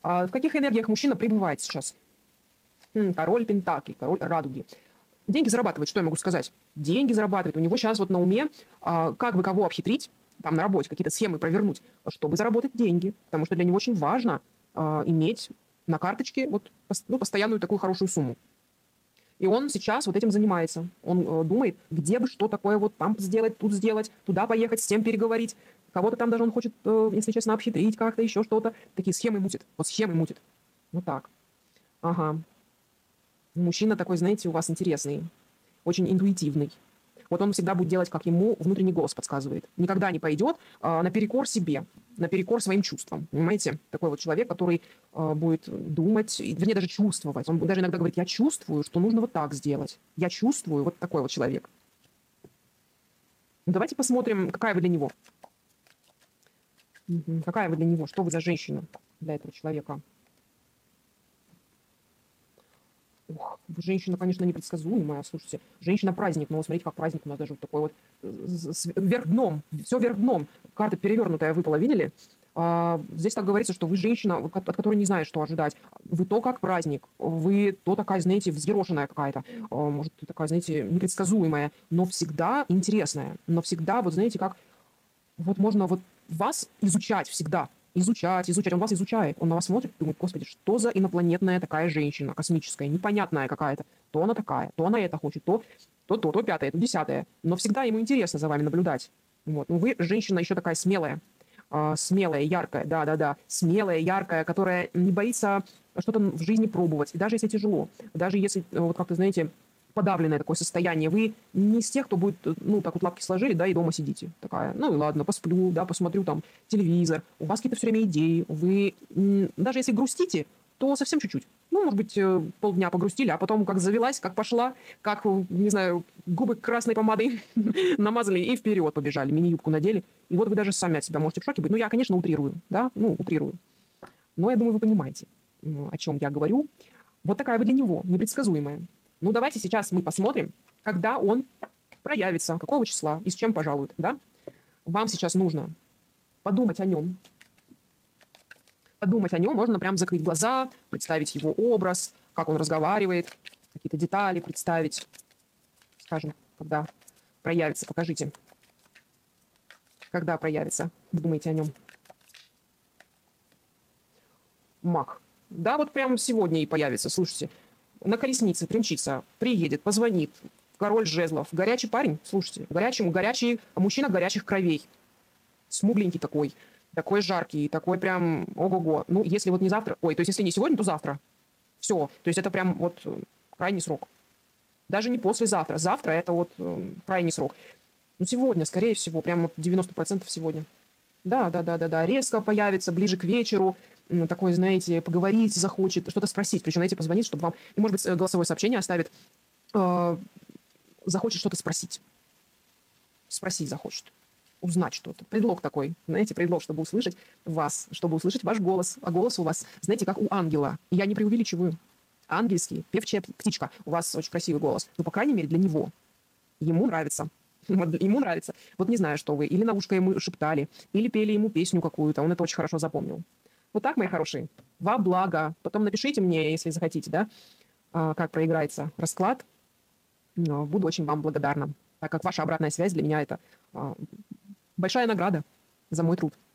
В каких энергиях мужчина пребывает сейчас? Король Пентаклей, король Радуги. Деньги зарабатывает, что я могу сказать? Деньги зарабатывает. У него сейчас вот на уме, как бы кого обхитрить, там на работе какие-то схемы провернуть, чтобы заработать деньги. Потому что для него очень важно иметь на карточке вот, постоянную такую хорошую сумму. И он сейчас вот этим занимается. Он думает, где бы что такое вот там сделать, тут сделать, туда поехать, с тем переговорить. Кого-то там даже он хочет, если честно, обхитрить как-то, еще что-то. Такие схемы мутит. Вот схемы мутит. Вот так. Ага. Мужчина такой, знаете, у вас интересный, очень интуитивный. Вот он всегда будет делать, как ему внутренний голос подсказывает. Никогда не пойдет наперекор себе, наперекор своим чувствам. Понимаете? Такой вот человек, который будет думать, вернее, даже чувствовать. Он даже иногда говорит, я чувствую, что нужно вот так сделать. Я чувствую, вот такой вот человек. Ну, давайте посмотрим, какая вы для него. Какая вы для него, что вы за женщина для этого человека. Ух, женщина, конечно, непредсказуемая. Слушайте, женщина-праздник. Ну, вот смотрите, как праздник у нас даже вот такой вот вверх дном. Все вверх дном. Карта перевернутая выпала, видели? Здесь так говорится, что вы женщина, от которой не знаешь, что ожидать. Вы то как праздник. Вы то такая, знаете, взъерошенная какая-то. Может, такая, знаете, непредсказуемая. Но всегда интересная. Но всегда, вот знаете, как... Вот можно вот вас изучать всегда. Изучать. Он вас изучает. Он на вас смотрит и думает, господи, что за инопланетная такая женщина, космическая, непонятная какая-то. То она такая, то она это хочет, то пятое, то десятое. Но всегда ему интересно за вами наблюдать. Вот. Ну, вы женщина еще такая смелая. Смелая, яркая, да-да-да. Смелая, яркая, которая не боится что-то в жизни пробовать. И даже если тяжело, даже если, вот как-то, знаете, подавленное такое состояние. Вы не из тех, кто будет, ну, так вот лапки сложили, да, и дома сидите. Такая, ну, и ладно, посплю, да, посмотрю там телевизор. У вас какие-то все время идеи. Вы, даже если грустите, то совсем чуть-чуть. Ну, может быть, полдня погрустили, а потом как завелась, как пошла, как, не знаю, губы красной помадой намазали и вперед побежали, мини-юбку надели. И вот вы даже сами от себя можете в шоке быть. Ну, я, конечно, утрирую, да, ну, утрирую. Но я думаю, вы понимаете, о чем я говорю. Вот такая вы для него, непредсказуемая. Ну, давайте сейчас мы посмотрим, когда он проявится, какого числа и с чем пожалует, да? Вам сейчас нужно подумать о нем. Подумать о нем, можно прям закрыть глаза, представить его образ, как он разговаривает, какие-то детали представить. Скажем, когда проявится, покажите. Когда проявится, думайте о нем. Маг. Да, вот прямо сегодня и появится, слушайте. На колеснице примчится, приедет, позвонит. Король жезлов. Горячий парень, слушайте. Горячий мужчина горячих кровей. Смугленький такой. Такой жаркий, такой прям ого-го. Ну, если вот не завтра... Ой, то есть если не сегодня, то завтра. Все. То есть это прям вот крайний срок. Даже не послезавтра. Завтра это вот крайний срок. Ну, сегодня, скорее всего, прям вот 90% сегодня. Да. Резко появится, ближе к вечеру. Такой, знаете, поговорить захочет, что-то спросить. Причем, знаете, позвонит, чтобы вам... И, может быть, голосовое сообщение оставит. Захочет что-то спросить. Спросить захочет. Узнать что-то. Предлог такой. Знаете, предлог, чтобы услышать вас, чтобы услышать ваш голос. А голос у вас, знаете, как у ангела. И я не преувеличиваю. Ангельский, певчая птичка. У вас очень красивый голос. Ну, по крайней мере, для него. Ему нравится. Ему нравится. Вот не знаю, что вы. Или на ушко ему шептали, или пели ему песню какую-то. Он это очень хорошо запомнил. Вот так, мои хорошие. Во благо. Потом напишите мне, если захотите, да, как проиграется расклад. Буду очень вам благодарна, так как ваша обратная связь для меня это большая награда за мой труд.